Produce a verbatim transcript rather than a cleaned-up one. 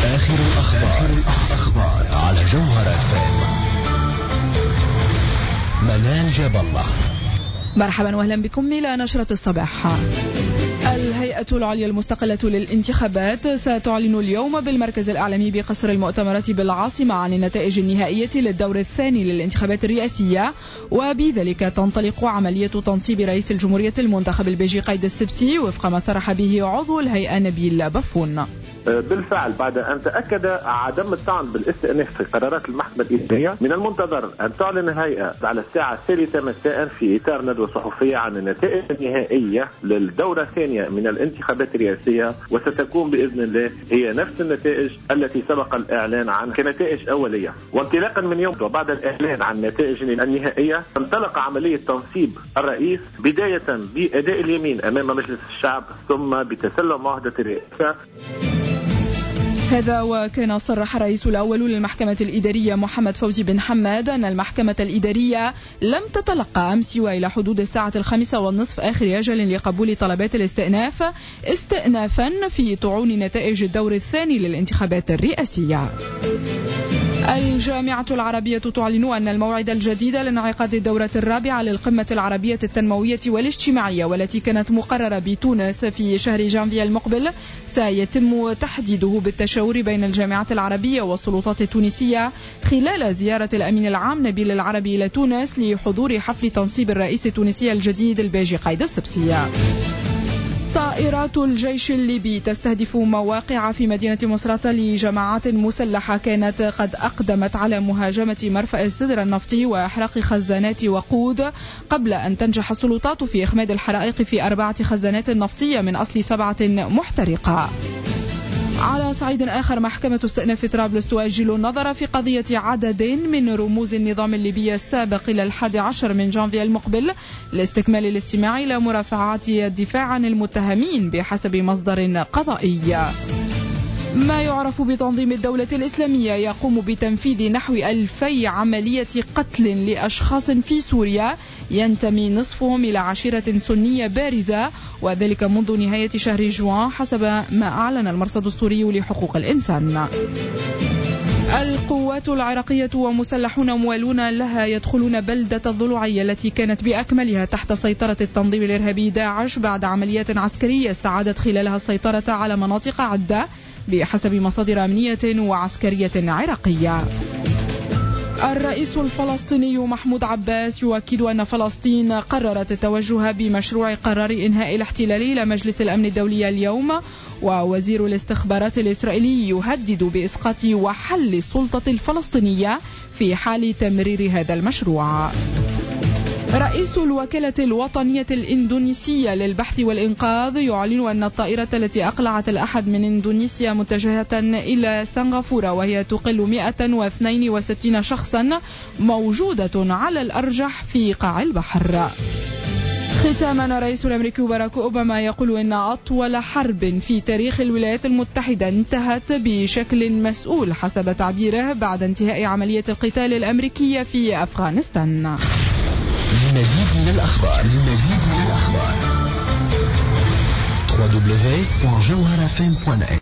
آخر الأخبار الأخبار على جوهر اف ام. منال جاب الله. مرحبا واهلا بكم إلى نشرة الصباح. الهيئة العليا المستقلة للانتخابات ستعلن اليوم بالمركز الإعلامي بقصر المؤتمرات بالعاصمة عن النتائج النهائية للدور الثاني للانتخابات الرئاسية، وبذلك تنطلق عملية تنصيب رئيس الجمهورية المنتخب البيجي قايد السبسي وفق ما صرح به عضو الهيئة نبيل بفون. بالفعل بعد أن تأكد عدم الطعن بالاستئناف في قرارات المحكمة الإدارية، من المنتظر أن تعلن الهيئة على الساعة الثالثة مساء في إطار ندوة صحفية عن النتائج النهائية للدورة الثانية من الانتخابات الرئاسية، وستكون بإذن الله هي نفس النتائج التي سبق الإعلان عنها كنتائج أولية. وانطلاقا من يوم وبعد الإعلان عن النتائج النهائية انطلق عملية تنصيب الرئيس، بداية بأداء اليمين أمام مجلس الشعب ثم بتسلم معاهدة الرئاسة. هذا وكان صرح الرئيس الأول للمحكمة الإدارية محمد فوزي بن حماد أن المحكمة الإدارية لم تتلقى أمس وإلى حدود الساعة الخامسة والنصف آخر أجل لقبول طلبات الاستئناف استئنافا في طعون نتائج الدور الثاني للانتخابات الرئاسية. الجامعة العربية تعلن أن الموعد الجديد لانعقاد الدورة الرابعة للقمة العربية التنموية والاجتماعية والتي كانت مقررة بتونس في شهر جانفي المقبل سيتم تحديده بالتشاور بين الجامعة العربية والسلطات التونسية خلال زيارة الأمين العام نبيل العربي إلى تونس لحضور حفل تنصيب الرئيس التونسي الجديد البيجي قايد السبسي. طائرات الجيش الليبي تستهدف مواقع في مدينة مصراتة لجماعات مسلحة كانت قد أقدمت على مهاجمة مرفأ السدر النفطي وإحراق خزانات وقود، قبل أن تنجح السلطات في إخماد الحرائق في أربعة خزانات نفطية من أصل سبعة محترقة. على صعيد آخر، محكمة استئناف طرابلس تؤجل النظر في قضية عدد من رموز النظام الليبي السابق إلى الحادي عشر من جانفي المقبل لاستكمال الاستماع إلى مرافعات الدفاع عن المتهمين بحسب مصدر قضائي. ما يعرف بتنظيم الدولة الإسلامية يقوم بتنفيذ نحو ألفي عملية قتل لأشخاص في سوريا ينتمي نصفهم إلى عشيرة سنية بارزة، وذلك منذ نهاية شهر جوان حسب ما أعلن المرصد السوري لحقوق الإنسان. القوات العراقية ومسلحون موالون لها يدخلون بلدة الضلوعية التي كانت بأكملها تحت سيطرة التنظيم الإرهابي داعش بعد عمليات عسكرية استعادت خلالها السيطرة على مناطق عدة بحسب مصادر أمنية وعسكرية عراقية. الرئيس الفلسطيني محمود عباس يؤكد أن فلسطين قررت التوجه بمشروع قرار إنهاء الاحتلال إلى مجلس الأمن الدولي اليوم، ووزير الاستخبارات الإسرائيلي يهدد بإسقاط وحل السلطة الفلسطينية في حال تمرير هذا المشروع. رئيس الوكالة الوطنية الإندونيسية للبحث والإنقاذ يعلن أن الطائرة التي أقلعت الأحد من إندونيسيا متجهة إلى سنغافورة وهي تقل مئة واثنين وستين شخصا موجودة على الأرجح في قاع البحر. ختاما، الرئيس الأمريكي باراك أوباما يقول إن أطول حرب في تاريخ الولايات المتحدة انتهت بشكل مسؤول حسب تعبيره بعد انتهاء عملية القتال الأمريكية في أفغانستان. لمزيد من الأخبار لمزيد من الأخبار دبليو دبليو دبليو دوت جوهر اف ام دوت نت